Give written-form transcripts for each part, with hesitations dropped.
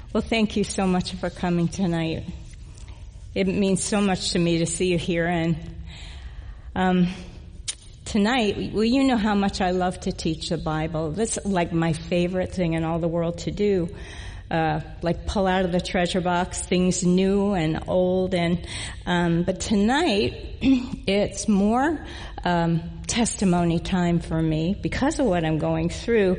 Well, thank you so much for coming tonight. It means so much to me to see you here. And tonight, well, you know how much I love to teach the Bible. That's like my favorite thing in all the world to do. Like pull out of the treasure box things new and old. But tonight, it's more testimony time for me because of what I'm going through.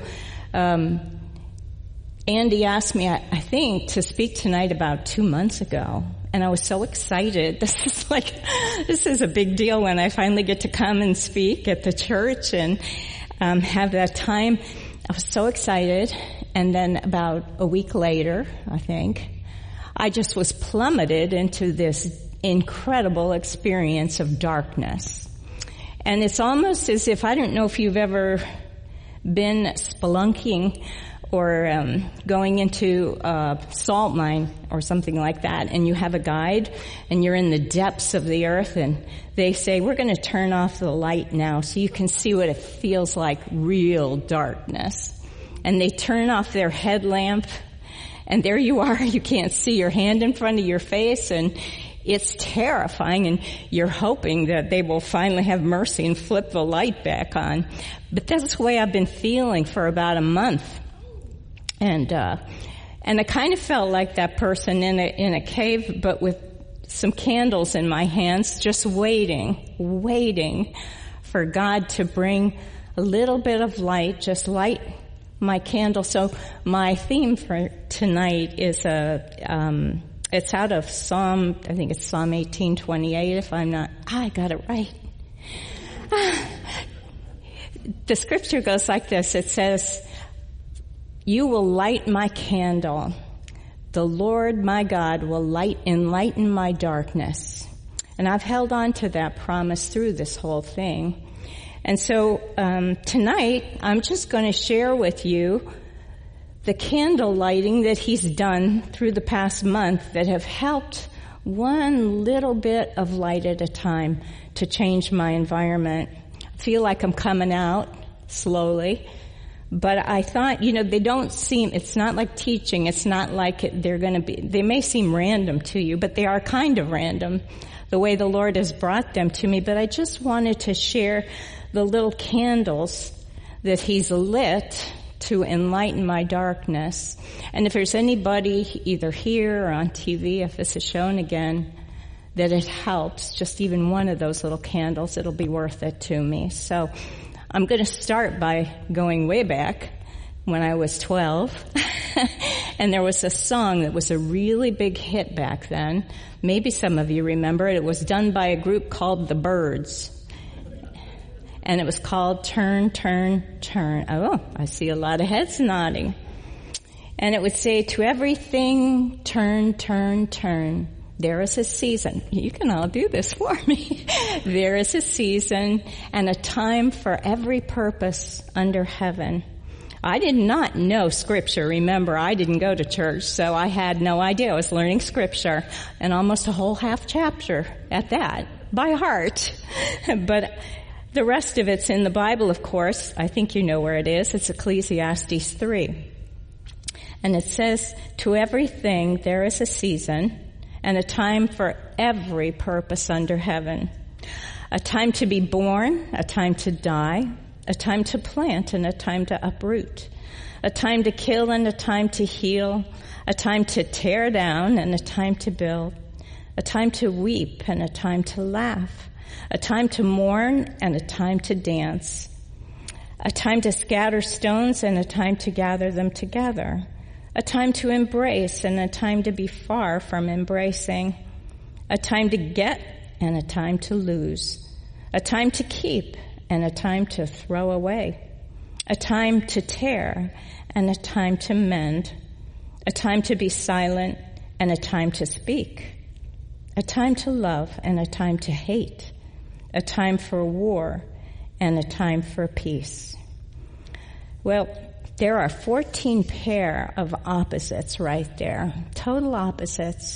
Andy asked me, I think, to speak tonight about 2 months ago. And I was so excited. This is a big deal when I finally get to come and speak at the church and have that time. I was so excited. And then about a week later, I think, I just was plummeted into this incredible experience of darkness. And it's almost as if, I don't know if you've ever been spelunking or going into a salt mine or something like that, and you have a guide, and you're in the depths of the earth, and they say, we're going to turn off the light now so you can see what it feels like, real darkness. And they turn off their headlamp, and there you are. You can't see your hand in front of your face, and it's terrifying, and you're hoping that they will finally have mercy and flip the light back on. But that's the way I've been feeling for about a month. And I kind of felt like that person in a cave, but with some candles in my hands, just waiting for God to bring a little bit of light, just light my candle. So my theme for tonight is it's out of Psalm 18:28, if I'm not, I got it right. The scripture goes like this. It says, you will light my candle. The Lord my God will enlighten my darkness. And I've held on to that promise through this whole thing. And so tonight, I'm just going to share with you the candle lighting that he's done through the past month that have helped one little bit of light at a time to change my environment. I feel like I'm coming out slowly. But I thought, they don't seem, it's not like teaching. It's not like they may seem random to you, but they are kind of random, the way the Lord has brought them to me. But I just wanted to share the little candles that he's lit to enlighten my darkness. And if there's anybody either here or on TV, if this is shown again, that it helps, just even one of those little candles, it'll be worth it to me. So I'm going to start by going way back when I was 12. And there was a song that was a really big hit back then. Maybe some of you remember it. It was done by a group called The Byrds. And it was called Turn, Turn, Turn. Oh, I see a lot of heads nodding. And it would say, to everything, turn, turn, turn. There is a season. You can all do this for me. There is a season and a time for every purpose under heaven. I did not know Scripture. Remember, I didn't go to church, so I had no idea. I was learning Scripture, and almost a whole half chapter at that, by heart. But the rest of it's in the Bible, of course. I think you know where it is. It's Ecclesiastes 3. And it says, to everything there is a season, and a time for every purpose under heaven. A time to be born, a time to die, a time to plant and a time to uproot. A time to kill and a time to heal. A time to tear down and a time to build. A time to weep and a time to laugh. A time to mourn and a time to dance. A time to scatter stones and a time to gather them together. A time to embrace and a time to be far from embracing. A time to get and a time to lose. A time to keep and a time to throw away. A time to tear and a time to mend. A time to be silent and a time to speak. A time to love and a time to hate. A time for war and a time for peace. Well, there are 14 pair of opposites right there, total opposites.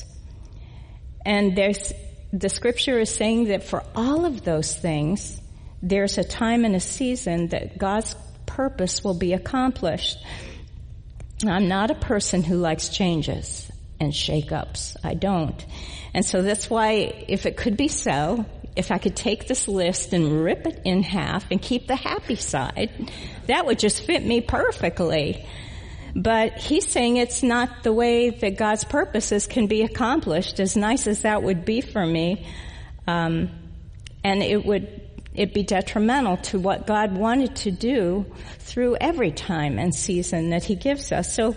And the scripture is saying that for all of those things, there's a time and a season that God's purpose will be accomplished. I'm not a person who likes changes and shake-ups. I don't. And so that's why, if it could be so, if I could take this list and rip it in half and keep the happy side, that would just fit me perfectly. But he's saying it's not the way that God's purposes can be accomplished, as nice as that would be for me. And it'd be detrimental to what God wanted to do through every time and season that he gives us. So,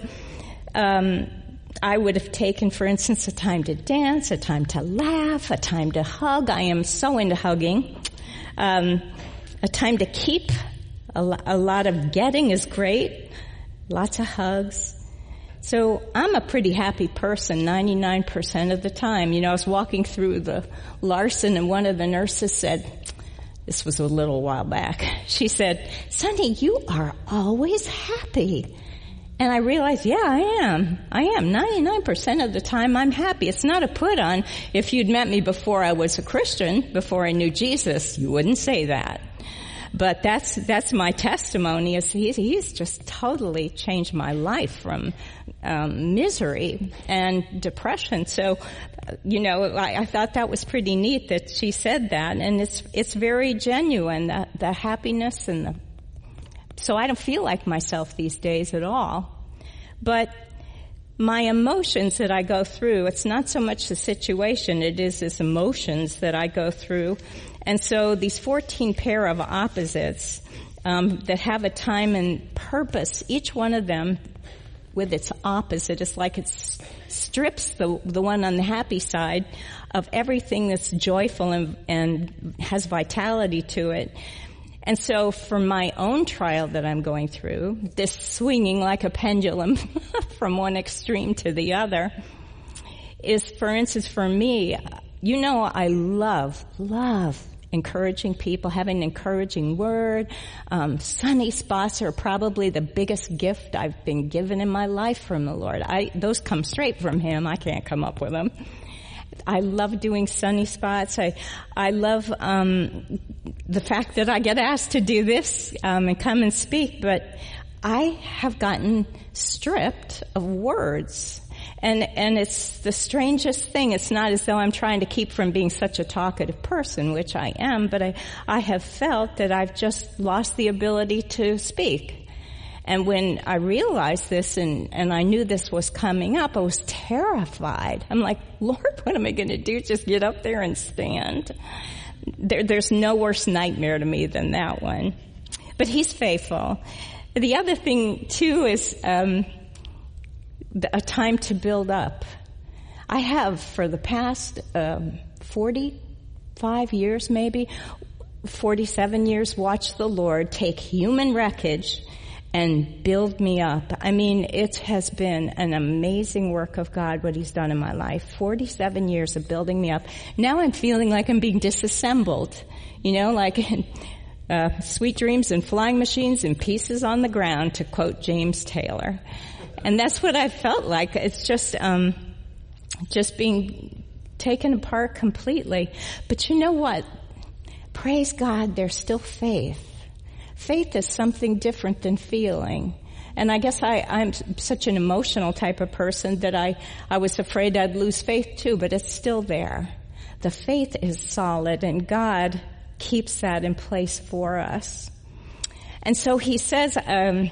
I would have taken, for instance, a time to dance, a time to laugh, a time to hug. I am so into hugging. A time to keep. A lot of getting is great. Lots of hugs. So I'm a pretty happy person 99% of the time. I was walking through the Larson and one of the nurses said, this was a little while back, she said, "Sonny, you are always happy." And I realized, yeah, I am. 99% of the time I'm happy. It's not a put on. If you'd met me before I was a Christian, before I knew Jesus, you wouldn't say that. But that's my testimony, is he's just totally changed my life from misery and depression. So, I thought that was pretty neat that she said that, and it's very genuine, the happiness and so I don't feel like myself these days at all. But my emotions that I go through, it's not so much the situation, it is this emotions that I go through. And so these 14 pair of opposites that have a time and purpose, each one of them with its opposite, it's like it strips the one on the happy side of everything that's joyful and has vitality to it. And so for my own trial that I'm going through, this swinging like a pendulum from one extreme to the other, is, for instance, for me, I love encouraging people, having an encouraging word. Sunny spots are probably the biggest gift I've been given in my life from the Lord. Those come straight from Him. I can't come up with them. I love doing sunny spots. I love the fact that I get asked to do this and come and speak, but I have gotten stripped of words. And it's the strangest thing. It's not as though I'm trying to keep from being such a talkative person, which I am, but I have felt that I've just lost the ability to speak. And when I realized this and I knew this was coming up, I was terrified. I'm like, Lord, what am I going to do? Just get up there and stand? There's no worse nightmare to me than that one. But He's faithful. The other thing, too, is a time to build up. I have, for the past 45 years, maybe, 47 years, watched the Lord take human wreckage and build me up. I mean, it has been an amazing work of God, what He's done in my life. 47 years of building me up. Now I'm feeling like I'm being disassembled. Like sweet dreams and flying machines and pieces on the ground, to quote James Taylor. And that's what I felt like. It's just being taken apart completely. But you know what? Praise God, there's still faith. Faith is something different than feeling. And I guess I'm such an emotional type of person that I was afraid I'd lose faith too, but it's still there. The faith is solid, and God keeps that in place for us. And so He says in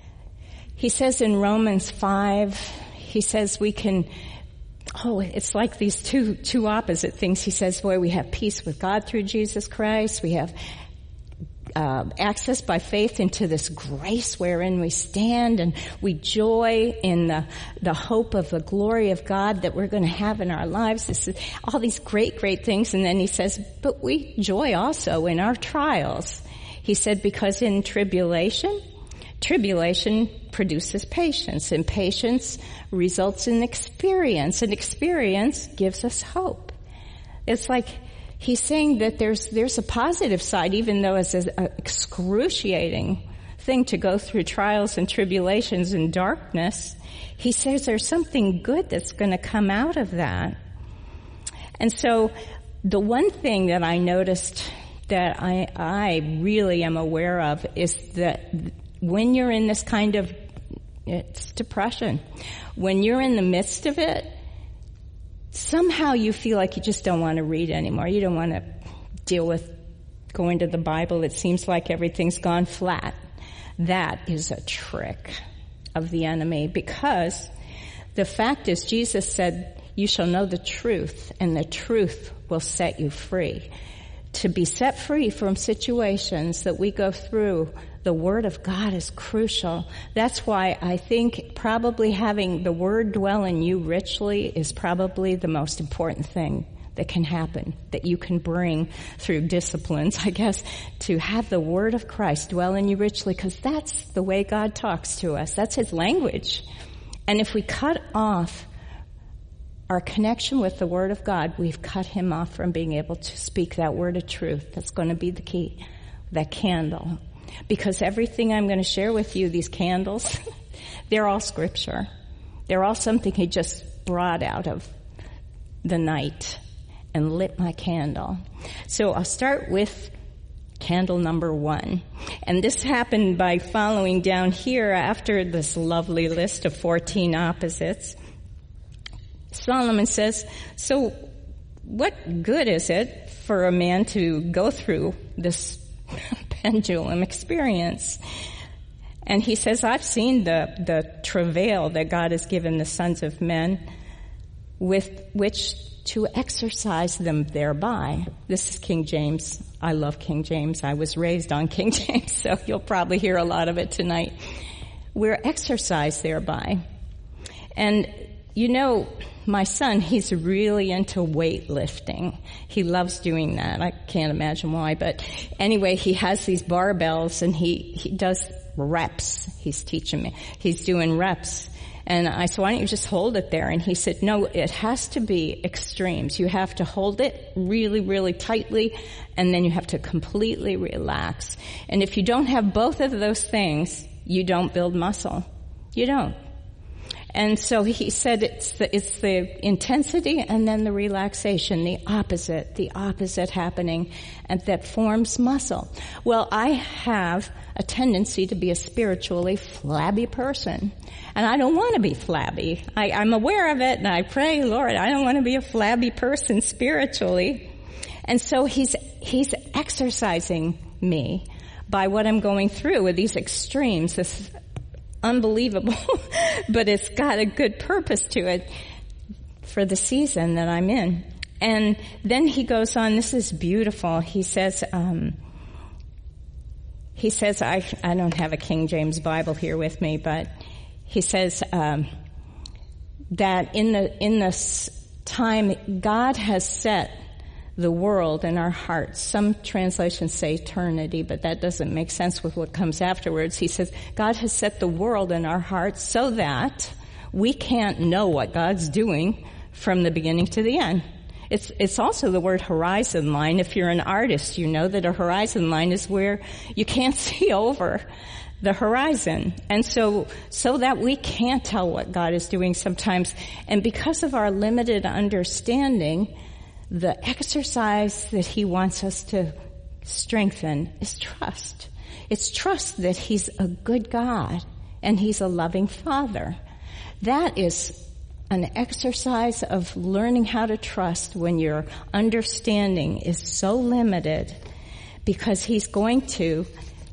Romans 5, He says we can, it's like these two opposite things. He says, boy, we have peace with God through Jesus Christ. We have access by faith into this grace wherein we stand, and we joy in the hope of the glory of God that we're going to have in our lives. This is all these great things. And then He says, but we joy also in our trials. He said, because in tribulation produces patience, and patience results in experience, and experience gives us hope. It's like He's saying that there's a positive side, even though it's an excruciating thing to go through trials and tribulations and darkness. He says there's something good that's going to come out of that. And so the one thing that I noticed that I really am aware of is that when you're in this kind of It's depression. When you're in the midst of it, somehow you feel like you just don't want to read anymore. You don't want to deal with going to the Bible. It seems like everything's gone flat. That is a trick of the enemy, because the fact is Jesus said, you shall know the truth, and the truth will set you free. To be set free from situations that we go through, the Word of God is crucial. That's why I think probably having the Word dwell in you richly is probably the most important thing that can happen, that you can bring through disciplines, I guess, to have the Word of Christ dwell in you richly, because that's the way God talks to us. That's His language. And if we cut off our connection with the Word of God, we've cut Him off from being able to speak that word of truth. That's going to be the key, that candle. Because everything I'm going to share with you, these candles, they're all Scripture. They're all something He just brought out of the night and lit my candle. So I'll start with candle number 1. And this happened by following down here after this lovely list of 14 opposites. Solomon says, so what good is it for a man to go through this pendulum experience? And he says, I've seen the travail that God has given the sons of men with which to exercise them thereby. This is King James. I love King James. I was raised on King James, so you'll probably hear a lot of it tonight. We're exercised thereby. And you know, my son, he's really into weightlifting. He loves doing that. I can't imagine why, but anyway, he has these barbells and he does reps. He's teaching me. He's doing reps. And I said, why don't you just hold it there? And he said, no, it has to be extremes. You have to hold it really, really tightly, and then you have to completely relax. And if you don't have both of those things, you don't build muscle. You don't. And so he said it's the intensity and then the relaxation, the opposite happening, and that forms muscle. Well, I have a tendency to be a spiritually flabby person. And I don't want to be flabby. I'm aware of it, and I pray, Lord, I don't want to be a flabby person spiritually. And so he's exercising me by what I'm going through with these extremes, this unbelievable, but it's got a good purpose to it for the season that I'm in. And then he goes on, this is beautiful. He says, I don't have a King James Bible here with me, but he says, that in this time, God has set the world in our hearts. Some translations say eternity, but that doesn't make sense with what comes afterwards. He says, God has set the world in our hearts so that we can't know what God's doing from the beginning to the end. It's also the word horizon line. If you're an artist, you know that a horizon line is where you can't see over the horizon. And so that we can't tell what God is doing sometimes. And because of our limited understanding, the exercise that He wants us to strengthen is trust. It's trust that He's a good God and He's a loving Father. That is an exercise of learning how to trust when your understanding is so limited, because He's going to,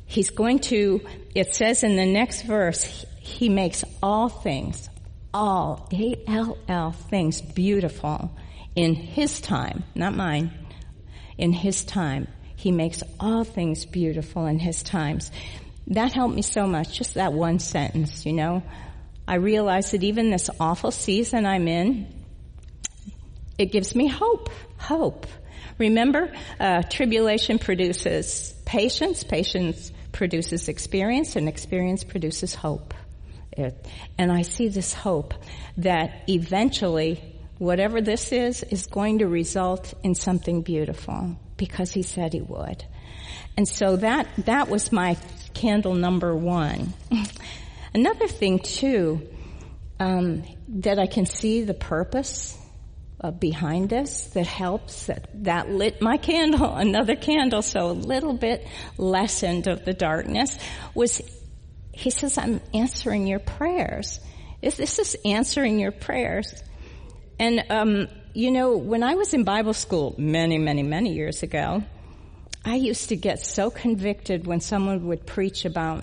it says in the next verse, He makes all things, all, A-L-L, things beautiful in His time, not mine. In His time. He makes all things beautiful in His times. That helped me so much, just that one sentence, you know. I realized that even this awful season I'm in, it gives me hope. Hope. Remember, tribulation produces patience. Patience produces experience, and experience produces hope. And I see this hope that eventually whatever this is going to result in something beautiful, because He said He would. And so that was my candle number 1. Another thing too, that I can see the purpose behind this that helps, that lit my candle, another candle, so a little bit lessened of the darkness, was he says, I'm answering your prayers. This is answering your prayers. And, when I was in Bible school many, many, many years ago, I used to get so convicted when someone would preach about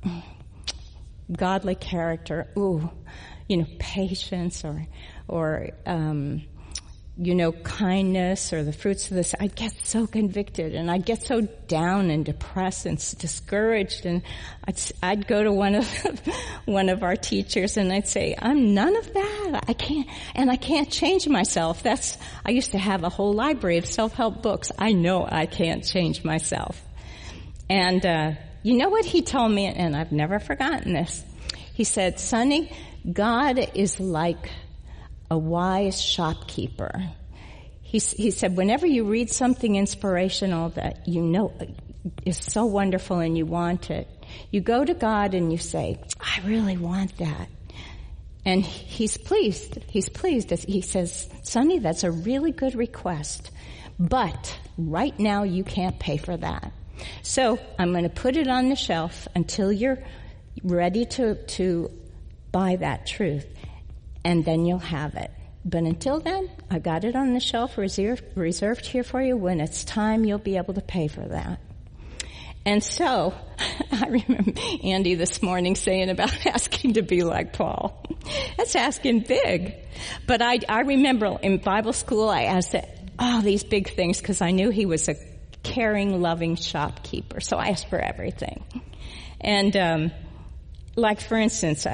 godly character, patience or kindness or the fruits of this. I'd get so convicted and I'd get so down and depressed and discouraged, and I'd go to one of our teachers and I'd say, I'm none of that. I can't change myself. I used to have a whole library of self-help books. I know I can't change myself. And, you know what he told me, and I've never forgotten this. He said, Sonny, God is like a wise shopkeeper. He said, whenever you read something inspirational that you know is so wonderful and you want it, you go to God and you say, I really want that. And he's pleased. He's pleased. He says, Sonny, that's a really good request, but right now you can't pay for that. So I'm going to put it on the shelf until you're ready to buy that truth, and then you'll have it. But until then, I got it on the shelf reserved here for you. When it's time, you'll be able to pay for that. And so, I remember Andy this morning saying about asking to be like Paul. That's asking big. But I remember in Bible school, I asked these big things because I knew he was a caring, loving shopkeeper. So I asked for everything. And, like, for instance,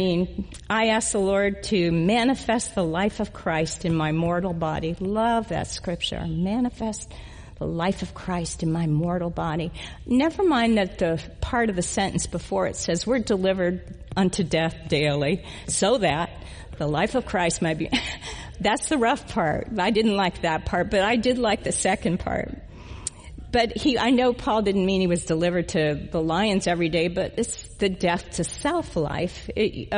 I asked the Lord to manifest the life of Christ in my mortal body. Love that scripture. Manifest the life of Christ in my mortal body. Never mind that the part of the sentence before it says we're delivered unto death daily, so that the life of Christ might be. That's the rough part. I didn't like that part, but I did like the second part. But I know Paul didn't mean he was delivered to the lions every day, but it's the death to self life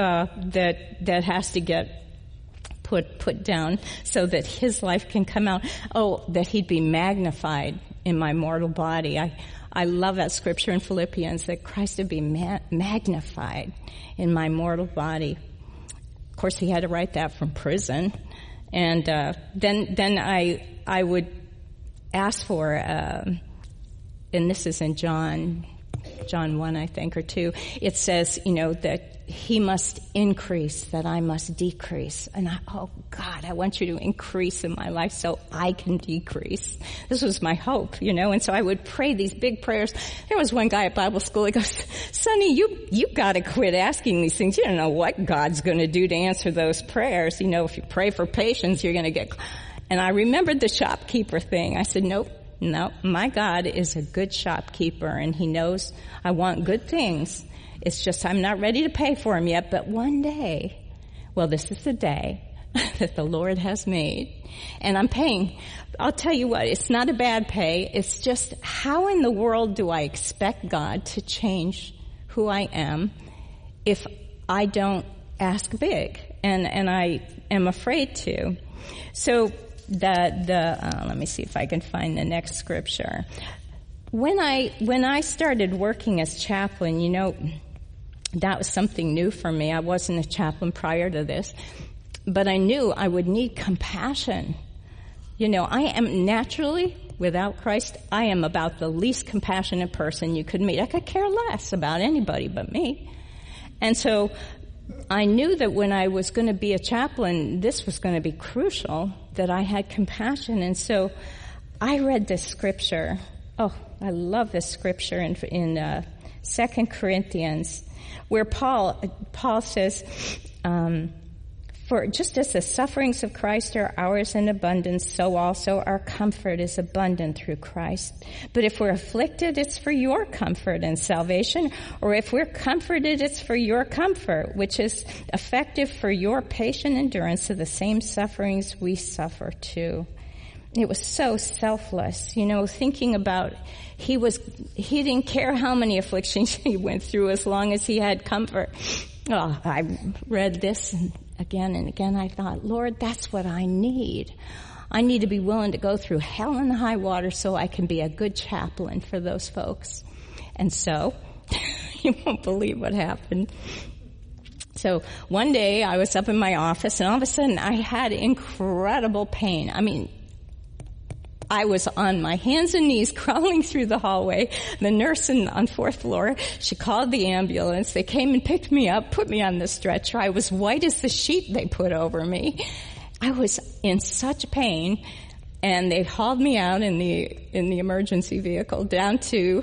that has to get put down so that his life can come out. Oh, that he'd be magnified in my mortal body. I love that scripture in Philippians that Christ would be magnified in my mortal body. Of course, he had to write that from prison, and then I would ask for, and this is in John 1, I think, or 2. It says, that he must increase, that I must decrease. And God, I want you to increase in my life so I can decrease. This was my hope, and so I would pray these big prayers. There was one guy at Bible school, he goes, Sonny, you gotta quit asking these things. You don't know what God's gonna do to answer those prayers. If you pray for patience, you're gonna get. And I remembered the shopkeeper thing. I said, nope, my God is a good shopkeeper, and he knows I want good things. It's just I'm not ready to pay for them yet, but one day, this is the day that the Lord has made, and I'm paying. I'll tell you what, it's not a bad pay. It's just, how in the world do I expect God to change who I am if I don't ask big? And I am afraid to. So, let me see if I can find the next scripture. When I started working as chaplain, that was something new for me. I wasn't a chaplain prior to this, but I knew I would need compassion. I am naturally, without Christ, I am about the least compassionate person you could meet. I could care less about anybody but me. And so I knew that when I was going to be a chaplain, this was going to be crucial, that I had compassion. And so I read this scripture. Oh, I love this scripture in 2 Corinthians, where Paul says, for just as the sufferings of Christ are ours in abundance, so also our comfort is abundant through Christ. But if we're afflicted, it's for your comfort and salvation, or if we're comforted, it's for your comfort, which is effective for your patient endurance of the same sufferings we suffer too. It was so selfless, thinking about he didn't care how many afflictions he went through as long as he had comfort. Oh, I read this and again, I thought, Lord, that's what I need. I need to be willing to go through hell and high water so I can be a good chaplain for those folks. And so, You won't believe what happened. So one day I was up in my office, and all of a sudden I had incredible pain. I mean, I was on my hands and knees crawling through the hallway. The nurse on fourth floor, she called the ambulance. They came and picked me up, put me on the stretcher. I was white as the sheet they put over me. I was in such pain, and they hauled me out in the emergency vehicle down to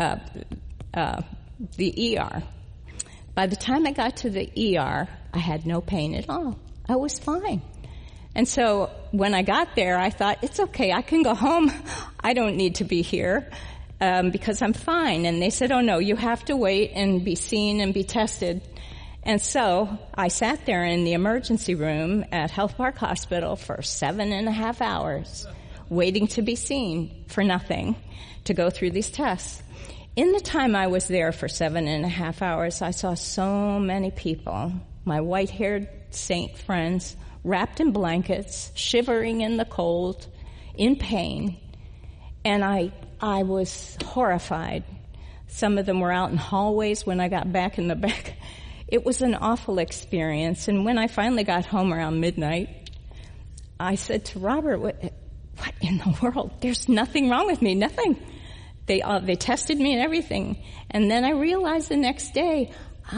the ER. By the time I got to the ER, I had no pain at all. I was fine. And so when I got there, I thought, it's okay, I can go home. I don't need to be here because I'm fine. And they said, oh no, you have to wait and be seen and be tested. And so I sat there in the emergency room at Health Park Hospital for 7.5 hours, waiting to be seen for nothing, to go through these tests. In the time I was there for 7.5 hours, I saw so many people, my white-haired saint friends, wrapped in blankets, shivering in the cold, in pain. And I was horrified. Some of them were out in hallways when I got back in the back. It was an awful experience. And when I finally got home around midnight, I said to Robert, what in the world? There's nothing wrong with me, nothing. They tested me and everything. And then I realized the next day,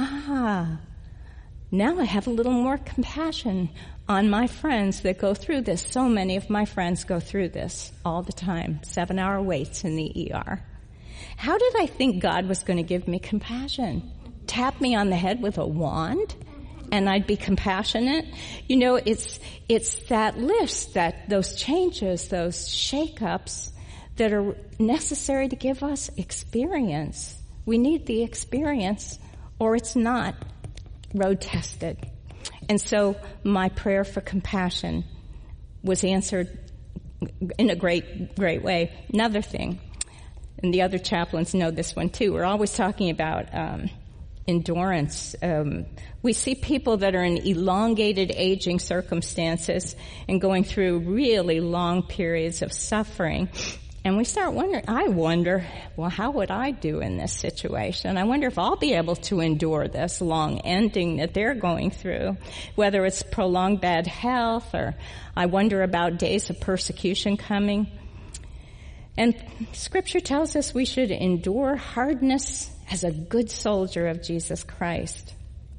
now I have a little more compassion on my friends that go through this. So many of my friends go through this all the time, 7-hour waits in the ER. How did I think God was going to give me compassion? Tap me on the head with a wand and I'd be compassionate? You know, it's that list, those changes, those shakeups that are necessary to give us experience. We need the experience or it's not road tested. And so my prayer for compassion was answered in a great, great way. Another thing, and the other chaplains know this one too, we're always talking about endurance. We see people that are in elongated aging circumstances and going through really long periods of suffering. And we start wondering, I wonder, well, how would I do in this situation? I wonder if I'll be able to endure this long ending that they're going through, whether it's prolonged bad health, or I wonder about days of persecution coming. And Scripture tells us we should endure hardness as a good soldier of Jesus Christ.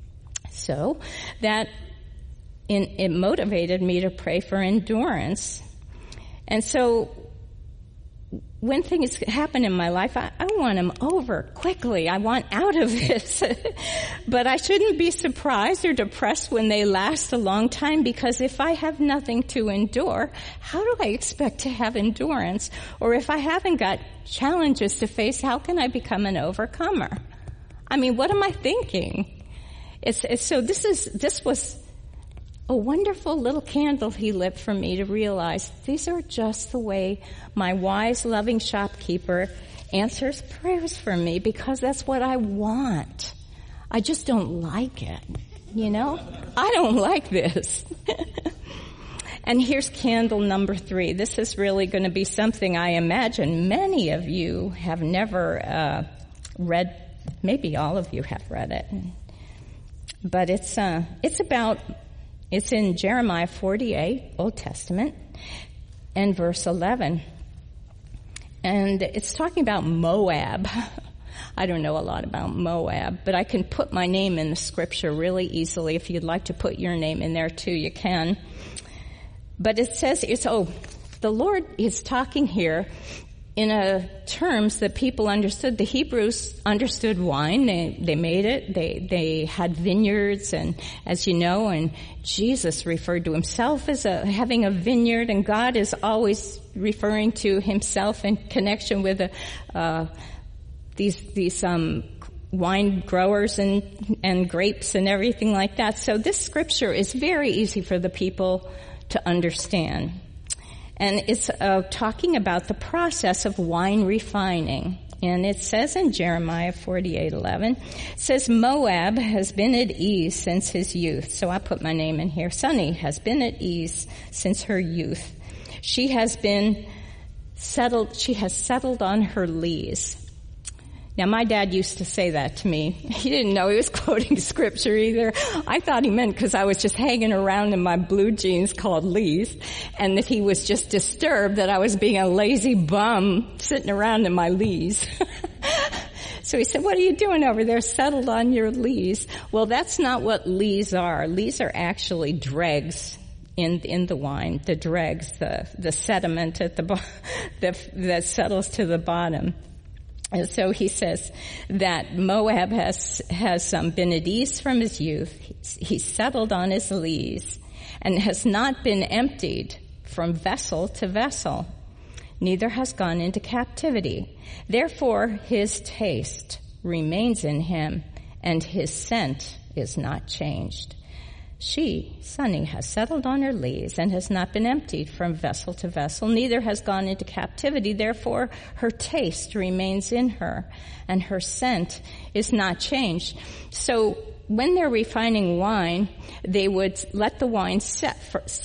So that it motivated me to pray for endurance. And so when things happen in my life, I want them over quickly. I want out of this. But I shouldn't be surprised or depressed when they last a long time, because if I have nothing to endure, how do I expect to have endurance? Or if I haven't got challenges to face, how can I become an overcomer? I mean, what am I thinking? So this was a wonderful little candle he lit for me to realize these are just the way my wise, loving shopkeeper answers prayers for me, because that's what I want. I just don't like it, you know? I don't like this. And here's candle number 3. This is really going to be something I imagine many of you have never read. Maybe all of you have read it. But it's in Jeremiah 48, Old Testament, and verse 11. And it's talking about Moab. I don't know a lot about Moab, but I can put my name in the Scripture really easily. If you'd like to put your name in there too, you can. But it says, the Lord is talking here in terms that people understood. The Hebrews understood wine. They made it. They had vineyards, and as you know, and Jesus referred to himself as having a vineyard, and God is always referring to himself in connection with these wine growers and grapes and everything like that. So this scripture is very easy for the people to understand. And it's talking about the process of wine refining. And it says in Jeremiah 48:11, it says, Moab has been at ease since his youth. So I put my name in here. Sunny has been at ease since her youth. She has settled on her lees. Now, my dad used to say that to me. He didn't know he was quoting scripture either. I thought he meant because I was just hanging around in my blue jeans called Lee's, and that he was just disturbed that I was being a lazy bum sitting around in my Lee's. So he said, what are you doing over there settled on your Lee's? Well, that's not what Lee's are. Lee's are actually dregs in the wine, the dregs, the sediment at the that settles to the bottom. And so he says that Moab has been at ease from his youth. He's settled on his lees and has not been emptied from vessel to vessel. Neither has gone into captivity. Therefore, his taste remains in him and his scent is not changed. She, Sunny, has settled on her lees and has not been emptied from vessel to vessel, neither has gone into captivity. Therefore, her taste remains in her, and her scent is not changed. So, when they're refining wine, they would let the wine set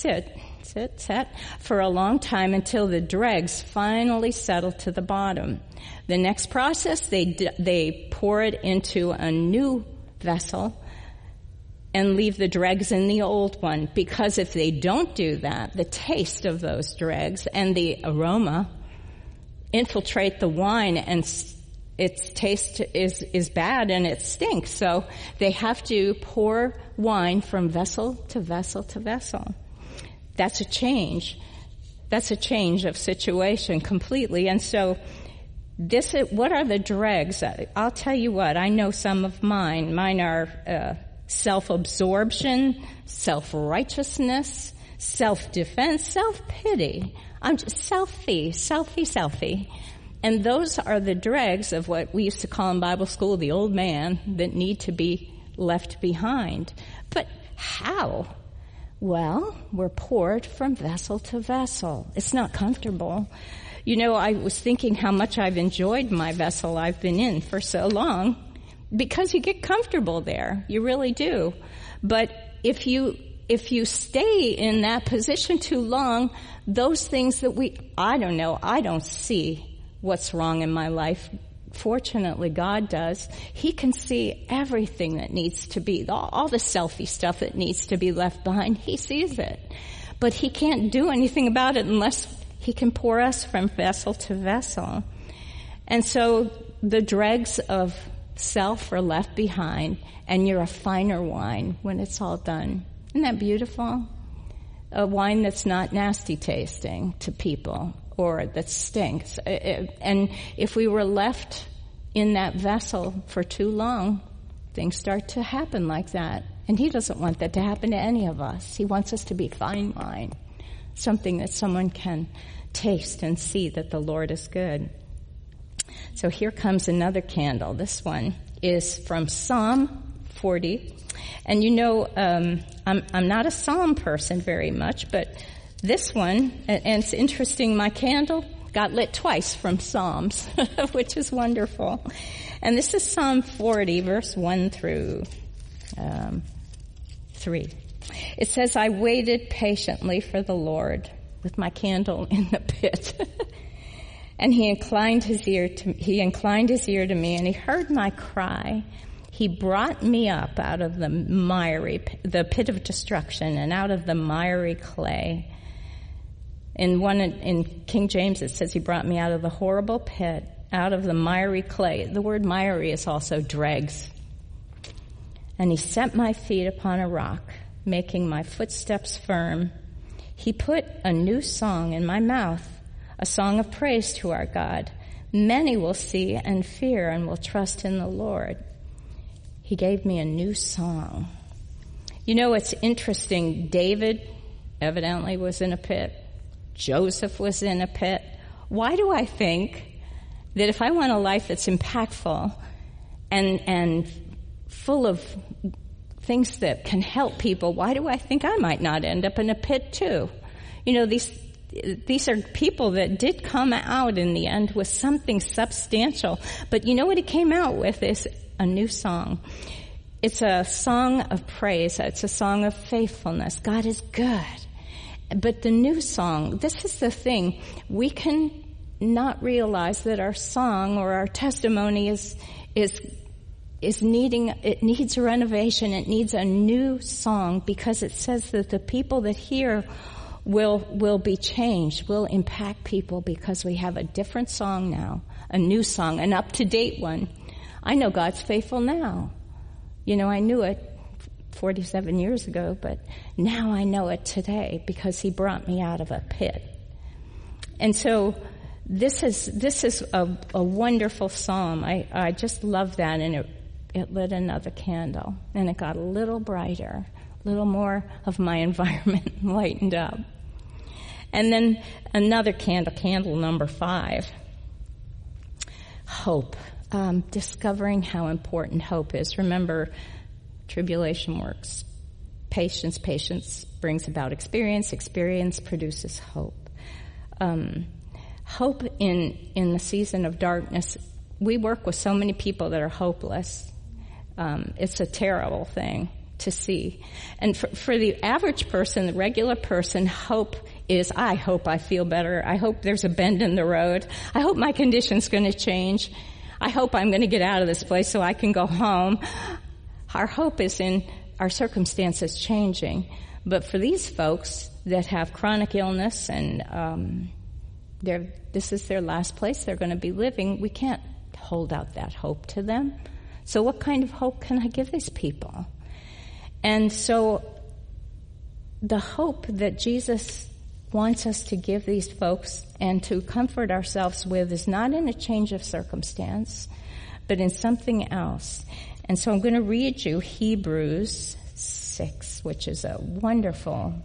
for a long time until the dregs finally settle to the bottom. The next process, they pour it into a new vessel and leave the dregs in the old one, because if they don't do that, the taste of those dregs and the aroma infiltrate the wine, and its taste is bad and it stinks. So they have to pour wine from vessel to vessel to vessel. That's a change. That's a change of situation completely. And so what are the dregs? I'll tell you what, I know some of mine. Mine are self-absorption, self-righteousness, self-defense, self-pity. I'm just selfie. And those are the dregs of what we used to call in Bible school the old man that need to be left behind. But how? Well, we're poured from vessel to vessel. It's not comfortable. You know, I was thinking how much I've enjoyed my vessel I've been in for so long, because you get comfortable there. You really do. But if you stay in that position too long, those things that I don't see what's wrong in my life. Fortunately, God does. He can see everything that needs to be, all the selfie stuff that needs to be left behind. He sees it. But he can't do anything about it unless he can pour us from vessel to vessel. And so the dregs of self are left behind, and you're a finer wine when it's all done. Isn't that beautiful? A wine that's not nasty tasting to people or that stinks. And if we were left in that vessel for too long, things start to happen like that. And he doesn't want that to happen to any of us. He wants us to be fine wine, something that someone can taste and see that the Lord is good. So here comes another candle. This one is from Psalm 40. And you know, I'm not a psalm person very much, but this one, and it's interesting, my candle got lit twice from Psalms, which is wonderful. And this is Psalm 40, verse 1 through 3. It says, I waited patiently for the Lord with my candle in the pit. And he inclined his ear to me, and he heard my cry. He brought me up out of the pit of destruction, and out of the miry clay. In King James it says he brought me out of the horrible pit, out of the miry clay. The word miry is also dregs. And he set my feet upon a rock, making my footsteps firm. He put a new song in my mouth, a song of praise to our God. Many will see and fear and will trust in the Lord. He gave me a new song. You know, it's interesting. David evidently was in a pit. Joseph was in a pit. Why do I think that if I want a life that's impactful and full of things that can help people, why do I think I might not end up in a pit too? You know, these are people that did come out in the end with something substantial. But you know what it came out with is a new song. It's a song of praise. It's a song of faithfulness. God is good. But the new song, this is the thing. We can not realize that our song or our testimony is needs a renovation. It needs a new song, because it says that the people that hear will be changed, will impact people, because we have a different song now, a new song, an up-to-date one. I know God's faithful now. I knew it 47 years ago, but now I know it today because he brought me out of a pit. And so this is a wonderful psalm. I just love that, and it lit another candle, and it got a little brighter, a little more of my environment lightened up. And then another candle number 5, hope. Discovering how important hope is. Remember, tribulation works. Patience brings about experience. Experience produces hope. Hope in the season of darkness. We work with so many people that are hopeless. It's a terrible thing to see. And for the average person, the regular person, hope is, I hope I feel better. I hope there's a bend in the road. I hope my condition's going to change. I hope I'm going to get out of this place so I can go home. Our hope is in our circumstances changing. But for these folks that have chronic illness and this is their last place they're going to be living, we can't hold out that hope to them. So what kind of hope can I give these people? And so the hope that Jesus wants us to give these folks and to comfort ourselves with is not in a change of circumstance, but in something else. And so I'm going to read you Hebrews 6, which is a wonderful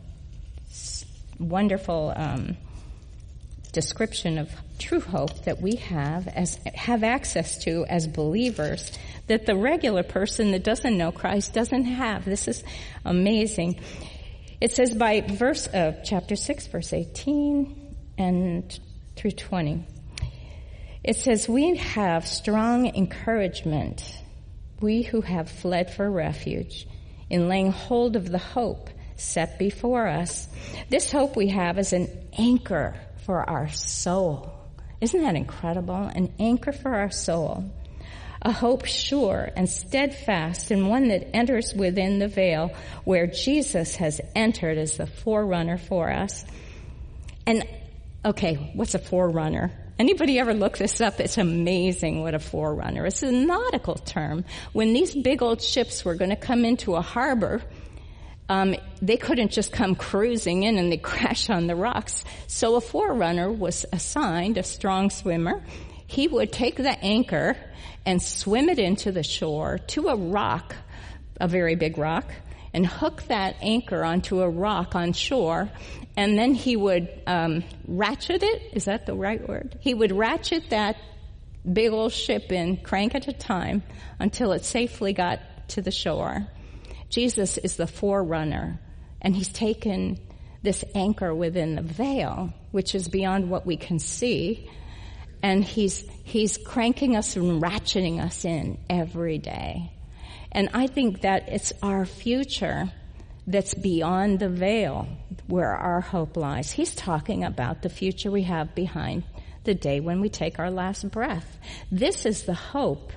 description of true hope that we have access to as believers, that the regular person that doesn't know Christ doesn't have. This is amazing. It says by chapter 6, verse 18 and through 20. It says, we have strong encouragement, we who have fled for refuge, in laying hold of the hope set before us. This hope we have is an anchor for our soul. Isn't that incredible? An anchor for our soul. A hope sure and steadfast, and one that enters within the veil where Jesus has entered as the forerunner for us. And, okay, what's a forerunner? Anybody ever look this up? It's amazing what a forerunner is. It's a nautical term. When these big old ships were going to come into a harbor, they couldn't just come cruising in and they crash on the rocks. So a forerunner was assigned, a strong swimmer. He would take the anchor and swim it into the shore to a rock, a very big rock, and hook that anchor onto a rock on shore, and then he would ratchet it. Is that the right word? He would ratchet that big old ship in, crank at a time, until it safely got to the shore. Jesus is the forerunner, and he's taken this anchor within the veil, which is beyond what we can see, and he's cranking us and ratcheting us in every day. And I think that it's our future that's beyond the veil where our hope lies. He's talking about the future we have behind the day when we take our last breath. This is the hope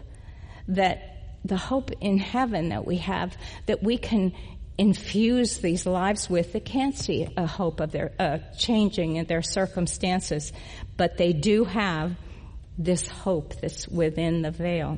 in heaven that we have, that we can infuse these lives with, that can't see a hope of their changing in their circumstances, but they do have this hope that's within the veil.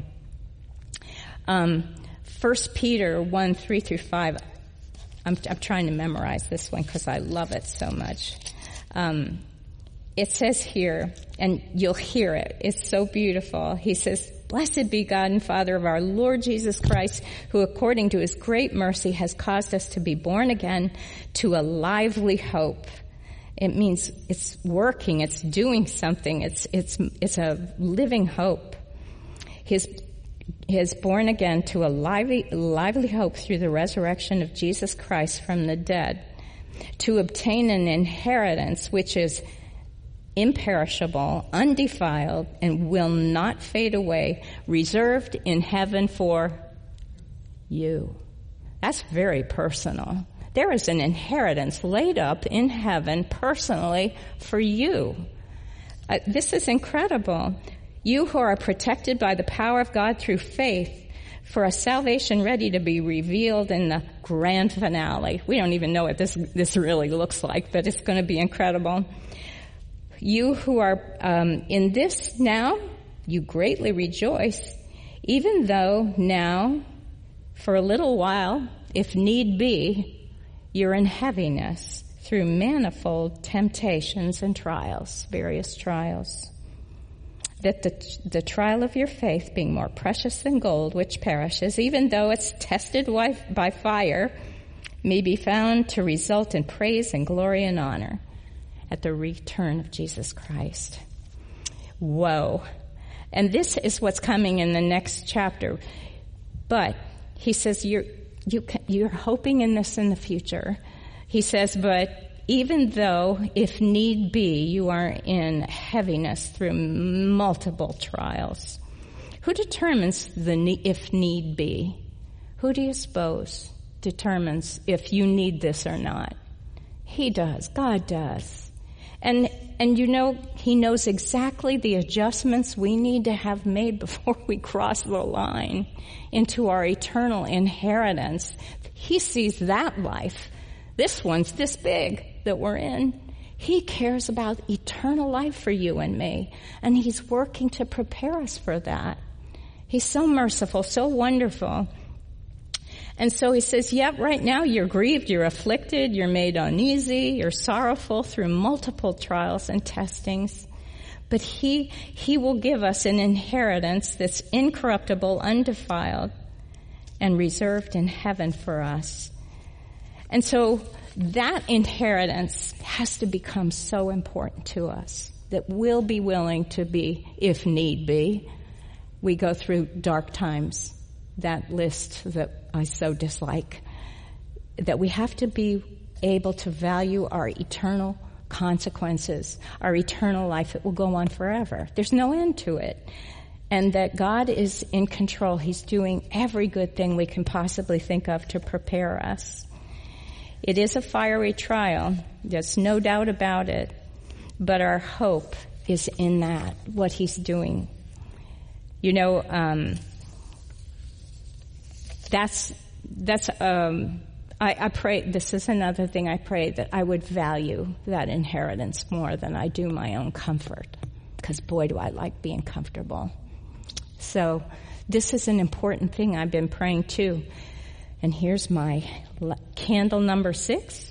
1 Peter 1, 3 through 5. I'm trying to memorize this one because I love it so much. It says here, and you'll hear it, it's so beautiful. He says, "Blessed be God and Father of our Lord Jesus Christ, who according to his great mercy has caused us to be born again to a lively hope." It means it's working, it's doing something, it's a living hope. He is born again to a lively hope through the resurrection of Jesus Christ from the dead, to obtain an inheritance which is imperishable, undefiled, and will not fade away, reserved in heaven for you. That's very personal. There is an inheritance laid up in heaven personally for you. This is incredible. You who are protected by the power of God through faith for a salvation ready to be revealed in the grand finale. We don't even know what this really looks like, but it's going to be incredible. You who are in this now, you greatly rejoice, even though now, for a little while, if need be, you're in heaviness through manifold temptations and trials, various trials. That the trial of your faith, being more precious than gold, which perishes, even though it's tested by fire, may be found to result in praise and glory and honor at the return of Jesus Christ. Whoa. And this is what's coming in the next chapter. But he says you're hoping in this in the future. He says, but even though, if need be, you are in heaviness through multiple trials. Who determines if need be? Who do you suppose determines if you need this or not? He does. God does. And you know, he knows exactly the adjustments we need to have made before we cross the line into our eternal inheritance. He sees that life. This one's this big that we're in. He cares about eternal life for you and me, and he's working to prepare us for that. He's so merciful, so wonderful. And so he says, yep, right now you're grieved, you're afflicted, you're made uneasy, you're sorrowful through multiple trials and testings. But he will give us an inheritance that's incorruptible, undefiled, and reserved in heaven for us. And so that inheritance has to become so important to us that we'll be willing to be, if need be, we go through dark times, that list that I so dislike, that we have to be able to value our eternal consequences, our eternal life that will go on forever. There's no end to it. And that God is in control. He's doing every good thing we can possibly think of to prepare us. It is a fiery trial. There's no doubt about it. But our hope is in that, what he's doing. You know, I pray, this is another thing I pray, that I would value that inheritance more than I do my own comfort. Because boy, do I like being comfortable. So this is an important thing I've been praying too. And here's my candle number 6.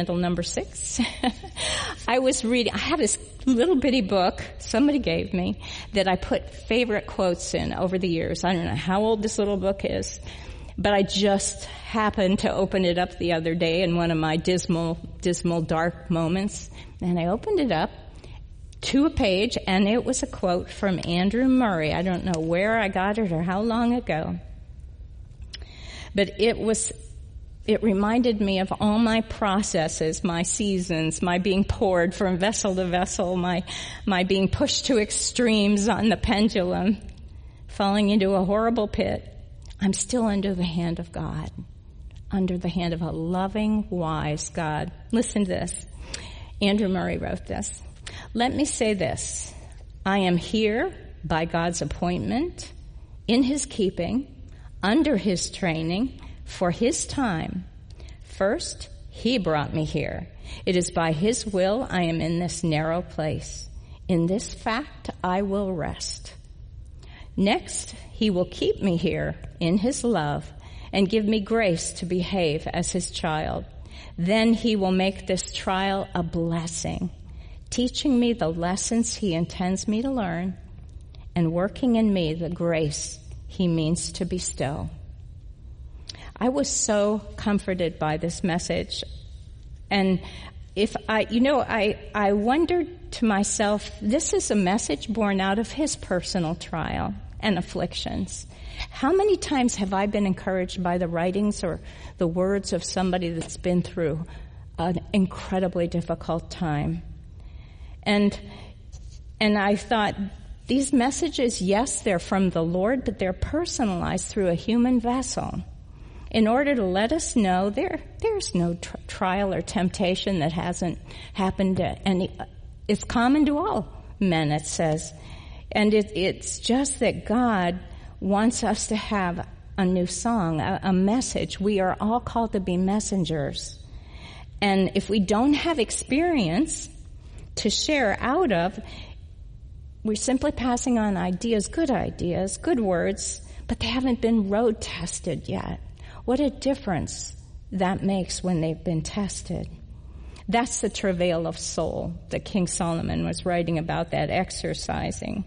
I was reading, I have this little bitty book somebody gave me that I put favorite quotes in over the years. I don't know how old this little book is, but I just happened to open it up the other day in one of my dismal, dark moments. And I opened it up to a page, and it was a quote from Andrew Murray. I don't know where I got it or how long ago. But it reminded me of all my processes, my seasons, my being poured from vessel to vessel, my being pushed to extremes on the pendulum, falling into a horrible pit. I'm still under the hand of God, under the hand of a loving, wise God. Listen to this. Andrew Murray wrote this. Let me say this. I am here by God's appointment, in his keeping, under his training, for his time. First, he brought me here. It is by his will I am in this narrow place. In this fact I will rest. Next, he will keep me here in his love and give me grace to behave as his child. Then he will make this trial a blessing, teaching me the lessons he intends me to learn and working in me the grace he means to bestow. I was so comforted by this message. And I wondered to myself, this is a message born out of his personal trial and afflictions. How many times have I been encouraged by the writings or the words of somebody that's been through an incredibly difficult time? And I thought, these messages, yes, they're from the Lord, but they're personalized through a human vessel in order to let us know there's no trial or temptation that hasn't happened to any. It's common to all men, it says. And it's just that God wants us to have a new song, a message. We are all called to be messengers. And if we don't have experience to share out of, we're simply passing on ideas, good words, but they haven't been road tested yet. What a difference that makes when they've been tested. That's the travail of soul that King Solomon was writing about, that exercising.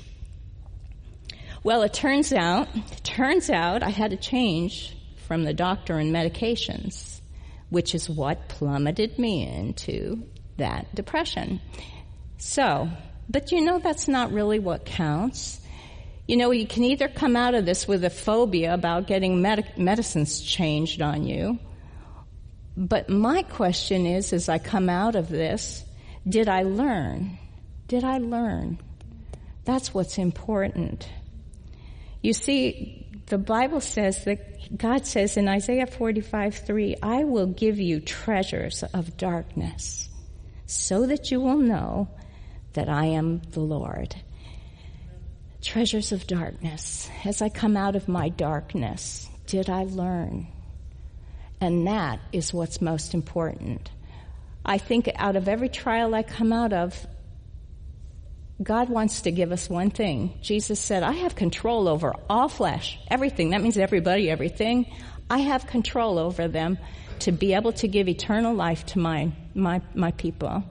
Well, it turns out I had to change from the doctor and medications, which is what plummeted me into that depression. So, but that's not really what counts. You can either come out of this with a phobia about getting medicines changed on you, but my question is, as I come out of this, did I learn? Did I learn? That's what's important. You see, the Bible says that God says in Isaiah 45:3, I will give you treasures of darkness so that you will know that I am the Lord. Treasures of darkness. As I come out of my darkness, did I learn? And that is what's most important. I think out of every trial I come out of, God wants to give us one thing. Jesus said, I have control over all flesh, everything. That means everybody, everything. I have control over them to be able to give eternal life to my people.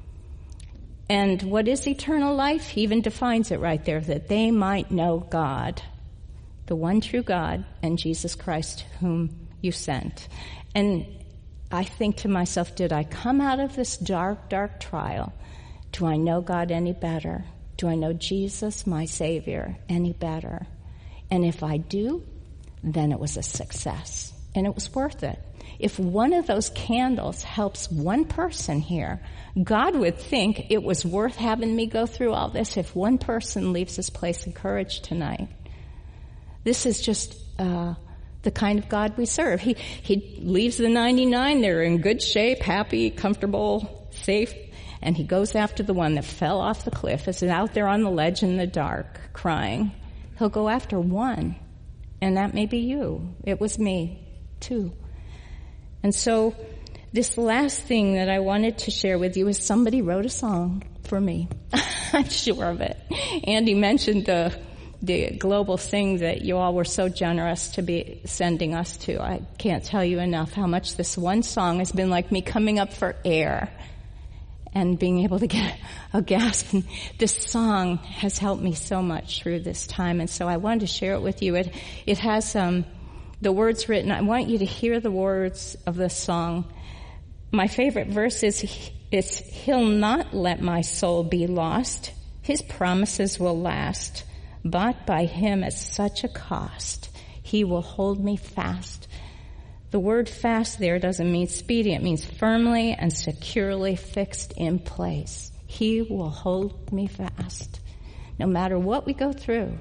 And what is eternal life? He even defines it right there, that they might know God, the one true God, and Jesus Christ whom you sent. And I think to myself, did I come out of this dark, dark trial? Do I know God any better? Do I know Jesus, my Savior, any better? And if I do, then it was a success. And it was worth it. If one of those candles helps one person here, God would think it was worth having me go through all this if one person leaves this place encouraged tonight. This is just the kind of God we serve. He leaves the 99. They're in good shape, happy, comfortable, safe. And he goes after the one that fell off the cliff, is out there on the ledge in the dark, crying. He'll go after one. And that may be you. It was me, too. And so this last thing that I wanted to share with you is somebody wrote a song for me. I'm sure of it. Andy mentioned the global thing that you all were so generous to be sending us to. I can't tell you enough how much this one song has been like me coming up for air and being able to get a gasp. And this song has helped me so much through this time, and so I wanted to share it with you. It has the words written. I want you to hear the words of this song. My favorite verse is, He'll not let my soul be lost. His promises will last. Bought by Him at such a cost. He will hold me fast. The word fast there doesn't mean speedy. It means firmly and securely fixed in place. He will hold me fast. No matter what we go through,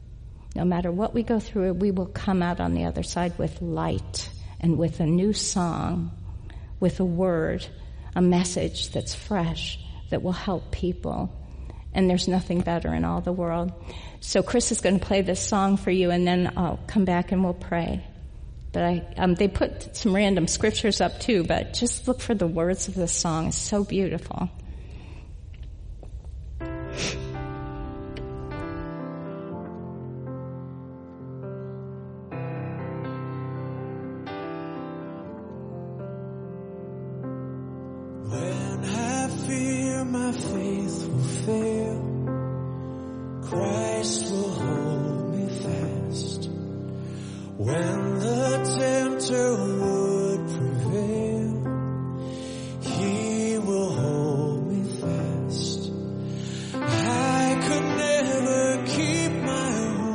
we will come out on the other side with light and with a new song, with a word, a message that's fresh, that will help people. And there's nothing better in all the world. So Chris is going to play this song for you, and then I'll come back and we'll pray. But they put some random scriptures up too, but just look for the words of the song. It's so beautiful. When I fear my faith will fail, Christ will hold me fast. When the tempter would prevail, He will hold me fast. I could never keep my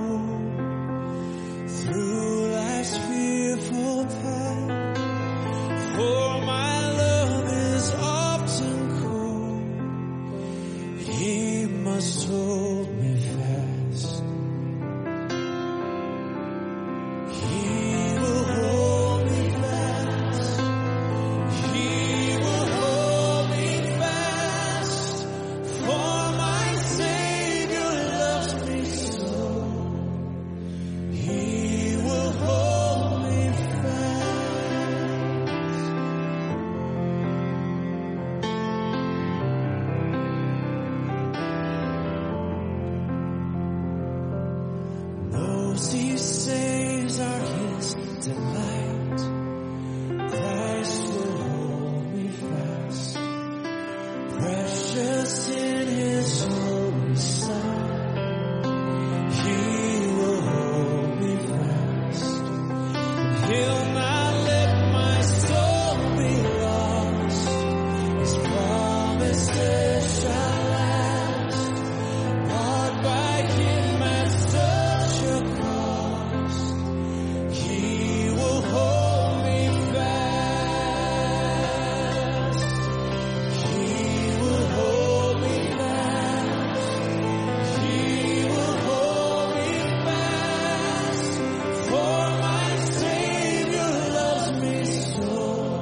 own through life's fearful path, for my love is often cold. He must hold me fast. For my delight. Christ will hold me fast, precious in His holy sight. He will hold me fast, and He'll not let my soul be lost. His promises shall last, bought by Him at such a cost. He will hold me fast. He will hold me fast. He will hold me fast. For my Savior loves me so.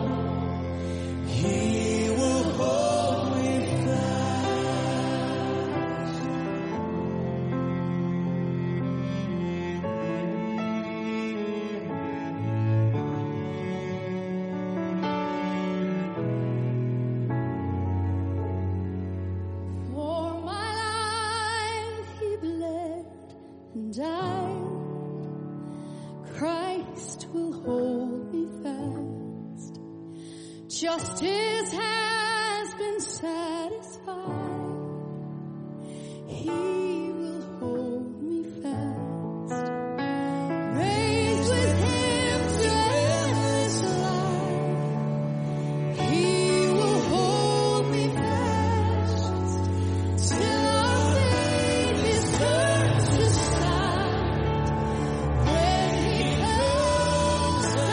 He will hold me For my life He bled and died. Christ will hold me fast. Justice has been satisfied. He will hold me fast. Raised with Him to endless life. He will hold me fast. Till our faith is turned to sight. When He comes at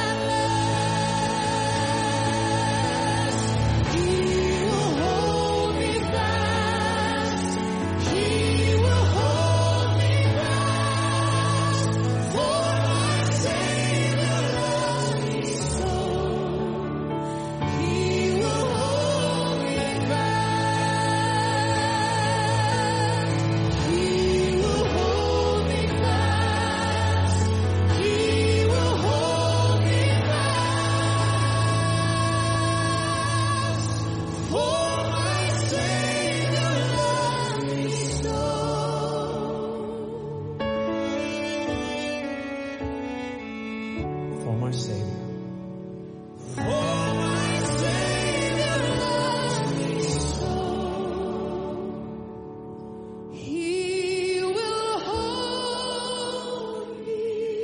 last, He will hold me fast. He will hold me fast. For my Savior loves me so. He will hold me fast. He will hold me fast. He will hold me fast. For my Savior loves me so. for my Savior. For my Savior loves me so. He will hold me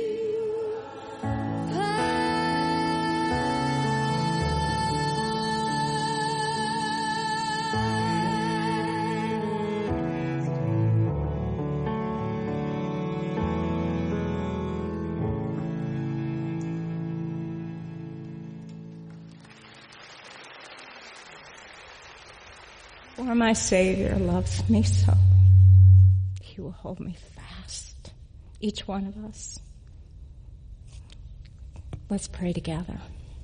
For my Savior loves me so. He will hold me fast. Each one of us. Let's pray together.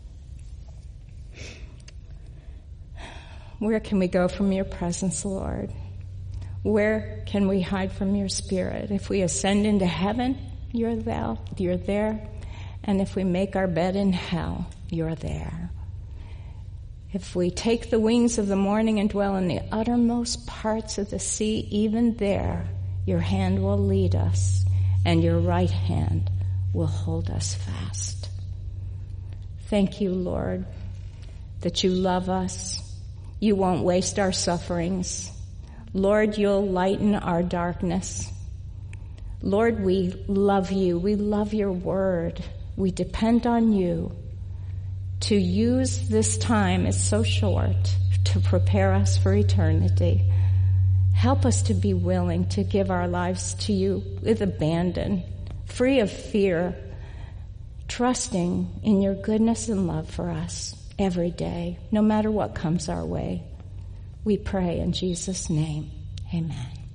Where can we go from your presence, Lord? Where can we hide from your Spirit? If we ascend into heaven, you're there. And if we make our bed in hell, you're there. If we take the wings of the morning and dwell in the uttermost parts of the sea, even there, your hand will lead us, and your right hand will hold us fast. Thank you, Lord, that you love us. You won't waste our sufferings. Lord, you'll lighten our darkness. Lord, we love you. We love your word. We depend on you to use this time, it's so short, to prepare us for eternity. Help us to be willing to give our lives to you with abandon, free of fear, trusting in your goodness and love for us every day, no matter what comes our way. We pray in Jesus' name. Amen.